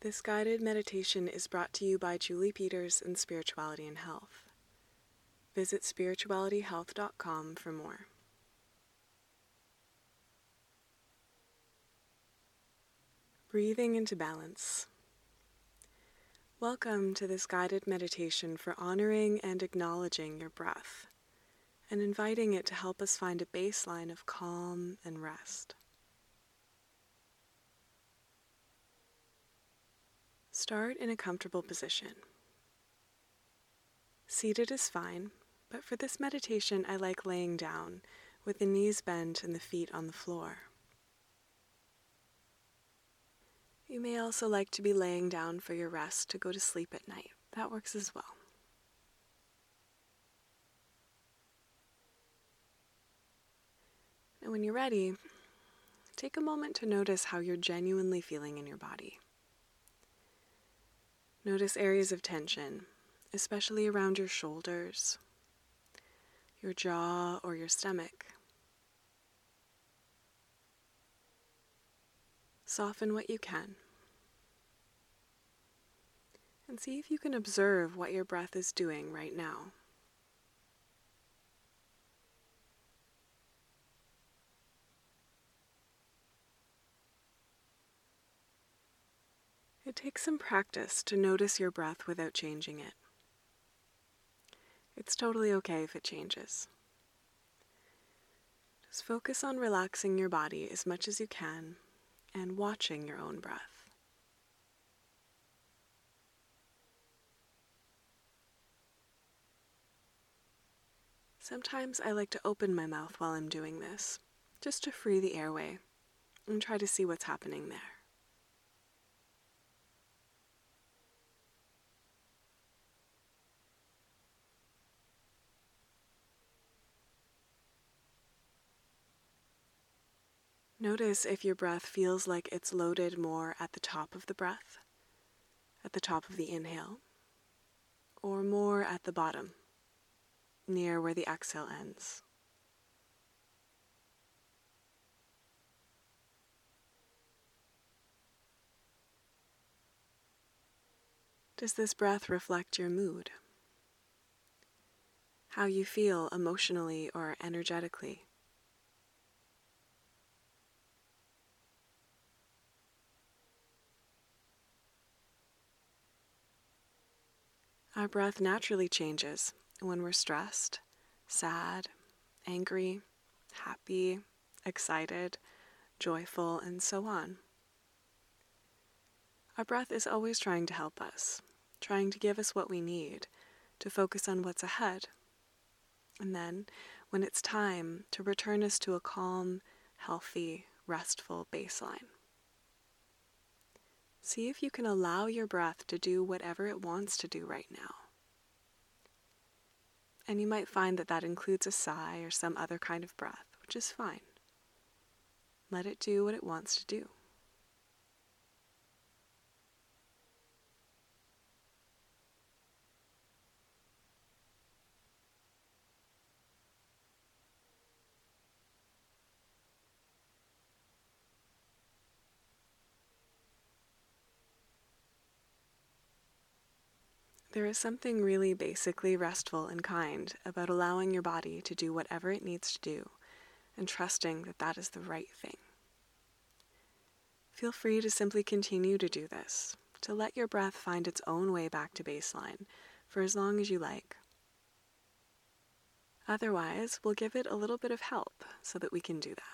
This guided meditation is brought to you by Julie Peters and Spirituality and Health. Visit spiritualityhealth.com for more. Breathing into balance. Welcome to this guided meditation for honoring and acknowledging your breath, and inviting it to help us find a baseline of calm and rest. Start in a comfortable position. Seated is fine, but for this meditation I like laying down with the knees bent and the feet on the floor. You may also like to be laying down for your rest to go to sleep at night. That works as well. And when you're ready, take a moment to notice how you're genuinely feeling in your body. Notice areas of tension, especially around your shoulders, your jaw, or your stomach. Soften what you can. And see if you can observe what your breath is doing right now. It takes some practice to notice your breath without changing it. It's totally okay if it changes. Just focus on relaxing your body as much as you can and watching your own breath. Sometimes I like to open my mouth while I'm doing this, just to free the airway and try to see what's happening there. Notice if your breath feels like it's loaded more at the top of the breath, at the top of the inhale, or more at the bottom, near where the exhale ends. Does this breath reflect your mood? How you feel emotionally or energetically? Our breath naturally changes when we're stressed, sad, angry, happy, excited, joyful, and so on. Our breath is always trying to help us, trying to give us what we need to focus on what's ahead. And then, when it's time, to return us to a calm, healthy, restful baseline. See if you can allow your breath to do whatever it wants to do right now. And you might find that that includes a sigh or some other kind of breath, which is fine. Let it do what it wants to do. There is something really basically restful and kind about allowing your body to do whatever it needs to do and trusting that that is the right thing. Feel free to simply continue to do this, to let your breath find its own way back to baseline for as long as you like. Otherwise, we'll give it a little bit of help so that we can do that.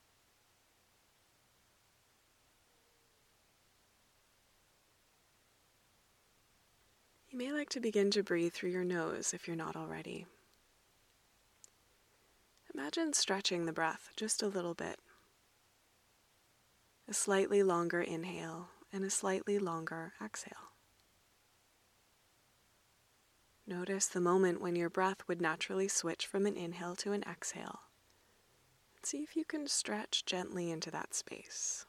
You may like to begin to breathe through your nose if you're not already. Imagine stretching the breath just a little bit. A slightly longer inhale and a slightly longer exhale. Notice the moment when your breath would naturally switch from an inhale to an exhale. See if you can stretch gently into that space.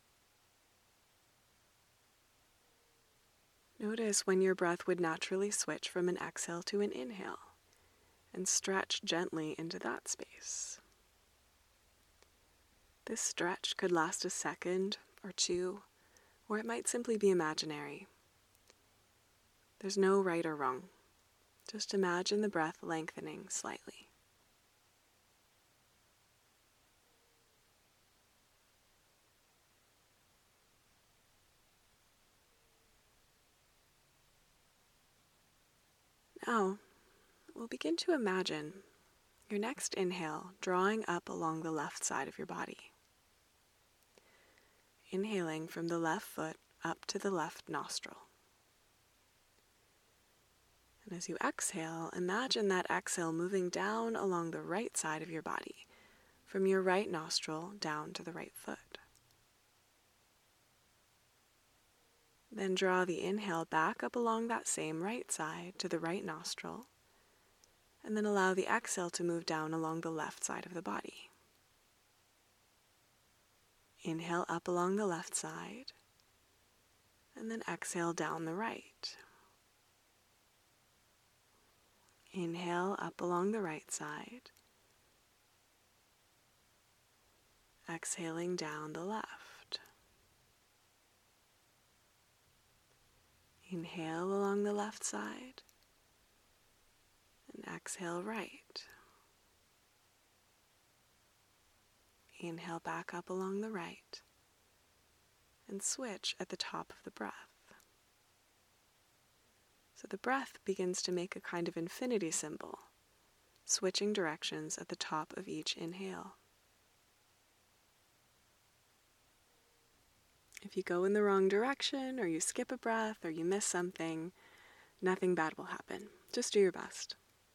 Notice when your breath would naturally switch from an exhale to an inhale, and stretch gently into that space. This stretch could last a second or two, or it might simply be imaginary. There's no right or wrong. Just imagine the breath lengthening slightly. Now, we'll begin to imagine your next inhale drawing up along the left side of your body. Inhaling from the left foot up to the left nostril. And as you exhale, imagine that exhale moving down along the right side of your body, from your right nostril down to the right foot. Then draw the inhale back up along that same right side to the right nostril, and then allow the exhale to move down along the left side of the body. Inhale up along the left side, and then exhale down the right. Inhale up along the right side, exhaling down the left. Inhale along the left side, and exhale right. Inhale back up along the right, and switch at the top of the breath. So the breath begins to make a kind of infinity symbol, switching directions at the top of each inhale. If you go in the wrong direction, or you skip a breath, or you miss something, nothing bad will happen. Just do your best.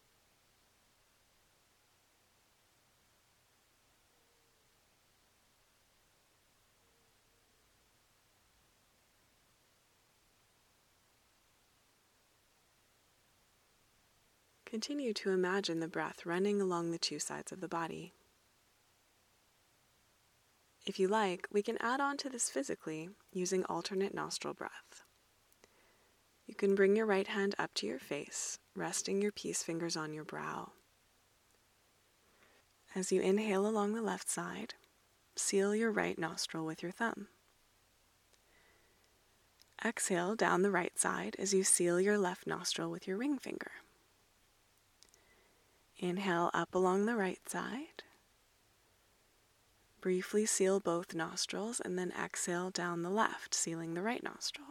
Continue to imagine the breath running along the two sides of the body. If you like, we can add on to this physically using alternate nostril breath. You can bring your right hand up to your face, resting your peace fingers on your brow. As you inhale along the left side, seal your right nostril with your thumb. Exhale down the right side as you seal your left nostril with your ring finger. Inhale up along the right side. Briefly seal both nostrils and then exhale down the left, sealing the right nostril.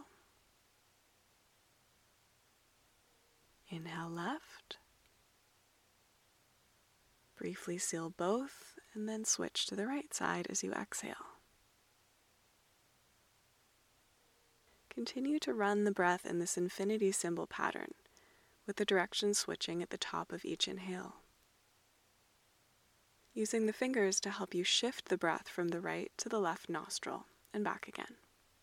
Inhale left. Briefly seal both and then switch to the right side as you exhale. Continue to run the breath in this infinity symbol pattern, with the direction switching at the top of each inhale. Using the fingers to help you shift the breath from the right to the left nostril and back again.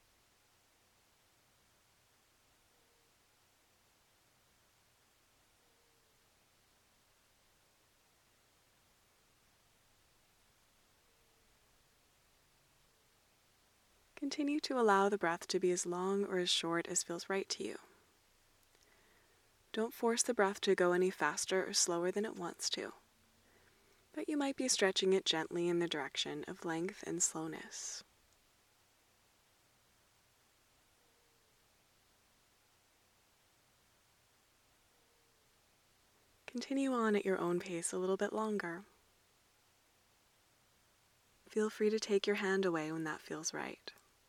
Continue to allow the breath to be as long or as short as feels right to you. Don't force the breath to go any faster or slower than it wants to, but you might be stretching it gently in the direction of length and slowness. Continue on at your own pace a little bit longer. Feel free to take your hand away when that feels right.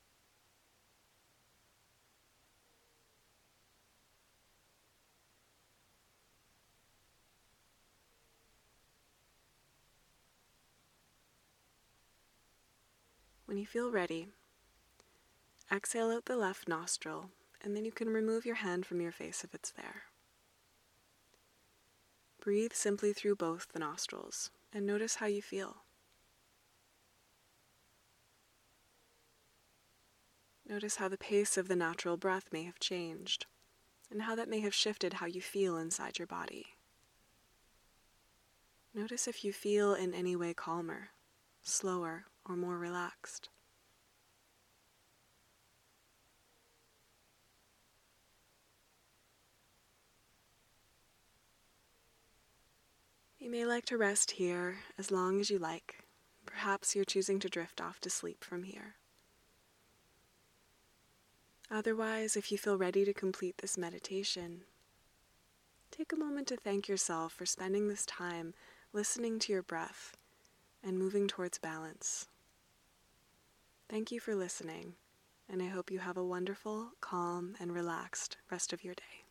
When you feel ready, exhale out the left nostril, and then you can remove your hand from your face if it's there. Breathe simply through both the nostrils, and notice how you feel. Notice how the pace of the natural breath may have changed, and how that may have shifted how you feel inside your body. Notice if you feel in any way calmer, slower, or more relaxed. You may like to rest here as long as you like. Perhaps you're choosing to drift off to sleep from here. Otherwise, if you feel ready to complete this meditation, take a moment to thank yourself for spending this time listening to your breath and moving towards balance. Thank you for listening, and I hope you have a wonderful, calm, and relaxed rest of your day.